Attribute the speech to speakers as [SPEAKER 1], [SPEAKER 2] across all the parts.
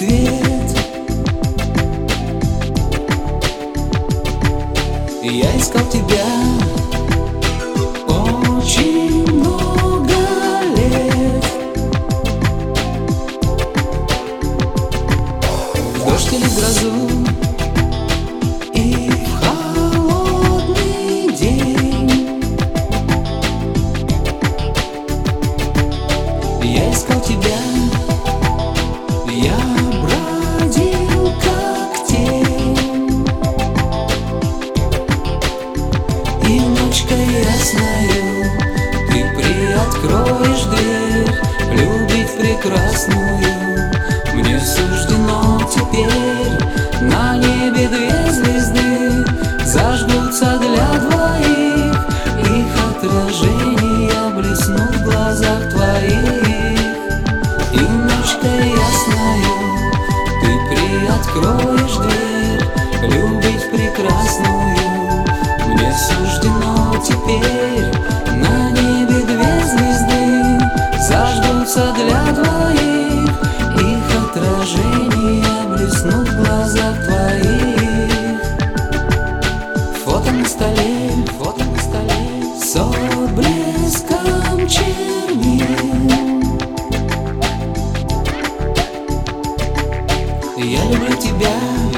[SPEAKER 1] свет. Я искал тебя очень много лет. В дождь или грозу и в холодный день я искал тебя. Я бродил как тень, и ночка ясная ты приоткроешь дверь. Любить прекрасную мне суждено теперь. На небе две звезды зажгутся для двоих, их отражения блеснут в глазах твоих. И ночка ясная ты приоткроешь дверь. Любить прекрасную мне суждено теперь. На небе две звезды зажгутся для двоих, их отражения блеснут в глазах твоих. Фото на столе с отблеском чернил. Я люблю тебя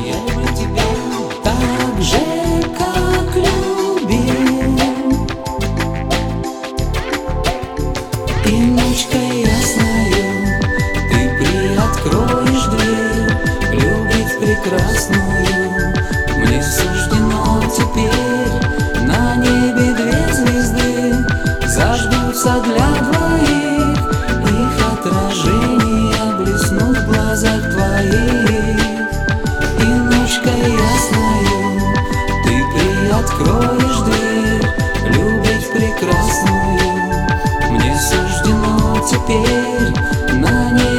[SPEAKER 1] так же, как любил. И ночка ясная ты приоткроешь дверь. Любить прекрасную мне суждено теперь. На небе две звезды зажгутся для двоих, их отражения блеснут в глазах твоих. И ночка ясная ты приоткроешь дверь. Любить прекрасную мне суждено теперь. На небе